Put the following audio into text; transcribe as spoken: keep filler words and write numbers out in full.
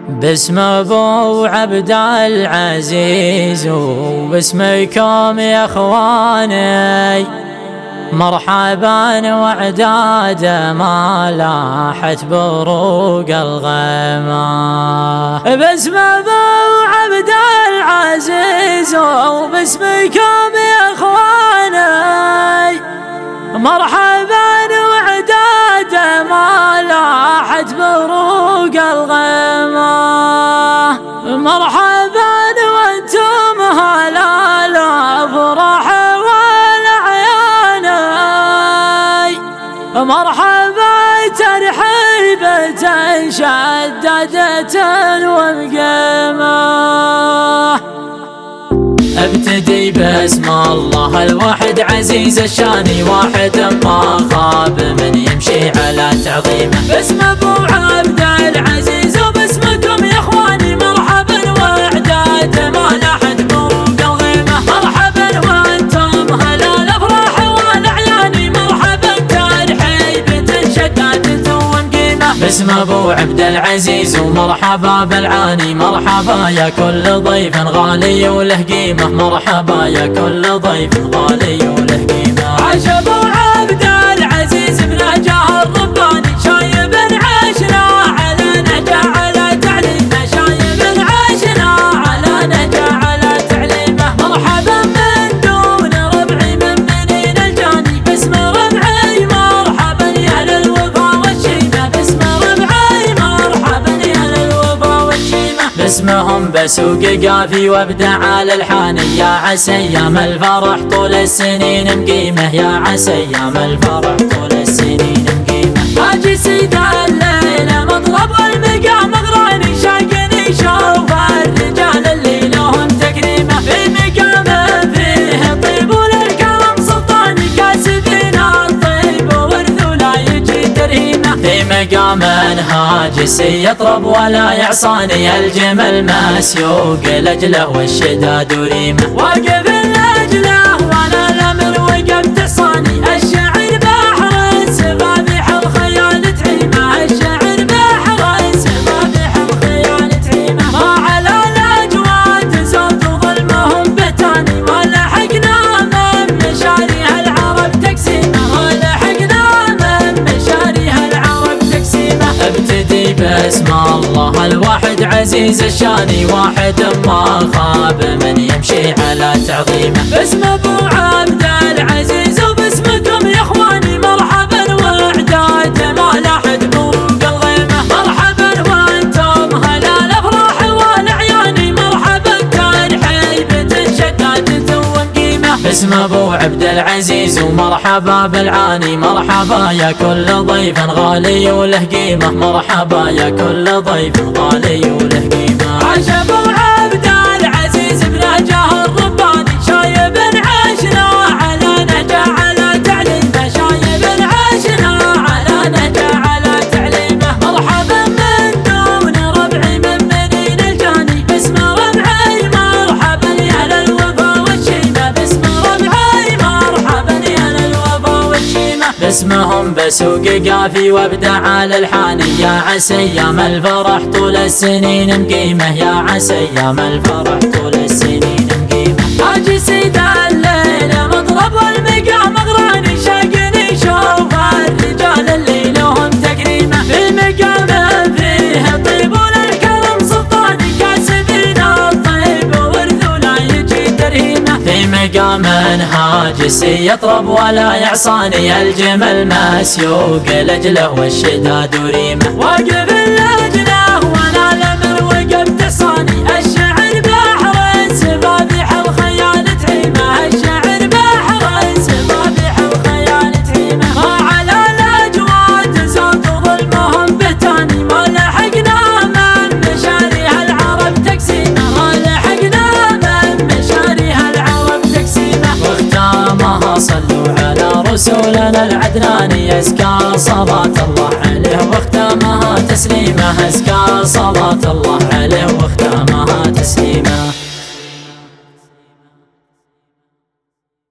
باسم ابو عبد العزيز وباسمكم يا اخواني مرحبا وعداد ما لاحت بروق الغيمة. باسم ابو عبد العزيز وباسمكم يا اخواني مرحبا وعداد ما لاحت بروق الغيمة. مرحبا وانتم هلا الافراح والاعيان، مرحبا ترحيبة شددة ومقيمة. ابتدي باسم الله الواحد عزيز الشان واحد ما خاب من يمشي على تعظيمه. باسم ابو عبد العزيز وباسمكم يا اخواني مرحبا واعداد ما لاحت بروق الغيمه. مرحبا وانتم هلا الافراح والاعيان، مرحبا ترحيبة شدادة ومقيمه. باسم ابو عبد العزيز ومرحبا بالعاني، مرحبا يا كل ضيف غالي وله قيمه. مرحبا يا كل ضيف غالي وله قيمه. عاش ابو عبد العزيز بنجاه الرباني، شايب عشنا على نجا على تعليمه. شايب عشنا على نجا على تعليمه. مرحبا من دون ربعي من منين الجاني، باسم ربعي مرحبا يا للوفا والشيمه. باسم ربعي مرحبا يا للوفا والشيمه. باسمهم بسوق قافي وابدع على الحاني، يا عسى ايام الفرح طول السنين مقيمه. يا عسى ايام الفرح طول السنين مقيمه. هاجي سيد الليله مضرب والمقام اغراني، شاقني شوف الرجال اللي لهم تكريمه. في مقام فيه طيب وللكرم سلطاني، كاسبين الطيب ورثوا لا يجي ترهيمه. في مقام هاجس يطرب ولا يعصاني، الجمل مسيوق لاجله والشداد وريمه. واقف لاجله وانا الامر وقفت حصاني، الشعر بحر سفابح الخيال تعيمه. الشعر بحر سفابح الخيال تعيمه. ما على الاجواد زود ظلمهم بتاني، ما لحقنا من مشاريها العرب تقسيمه. ما لحقنا من مشاريها العرب تقسيمه. ابتدي باسم الله الواحد عزيز الشان واحد ما خاب من يمشي على تعظيمه. باسم ابو عبد العزيز وباسمكم يا اخواني مرحبا واعداد ما لاحت بروق الغيمه. مرحبا وانتم هلا الافراح والاعيان، مرحبا ترحيبة شدادة ومقيمه. باسم ابو عبد العزيز ومرحبا بالعاني، مرحبا يا كل ضيف غالي وله قيمه. مرحبا يا كل ضيف غالي وله قيمه. عاش ابو عبد العزيز بنجاه الرباني، شايب عشنا على نجا على تعليمه. شايب عشنا على نجا على تعليمه. مرحبا من دون ربعي من منين الجاني، باسم ربعي مرحبا يا للوفا والشيمه. باسم ربعي مرحبا يا للوفا والشيمه. باسمهم بسوق قافي وابدع على الحاني، يا عسى ايام الفرح طول السنين مقيمه. يا عسى ايام الفرح طول السنين مقيمه. هاجي سيد الليله مضرب والمقام اغراني، شاقني شوف الرجال اللي لهم تكريمه. في مقام فيه طيب وللكرم سلطاني، كاسبين الطيب ورثوا لا يجي ترهيمه. في مقام هاجس يطرب ولا يعصاني، الجمل مسيوق لاجله والشداد وريمه. واقف لاجله وانا الامر وقفت حصاني، الشعر بحر سفابح الخيال تعيمه. الشعر بحر سفابح الخيال تعيمه. ما على الاجواد زود ظلمهم بتاني، ما لحقنا من مشاريها العرب تقسيمه. ما لحقنا من مشاريها العرب تقسيمه. واختامها صلوا على رسولنا العدناني، ازكى صلاة الله عليه واختامها تسليمه. ازكى صلاة الله عليه واختامها تسليمه.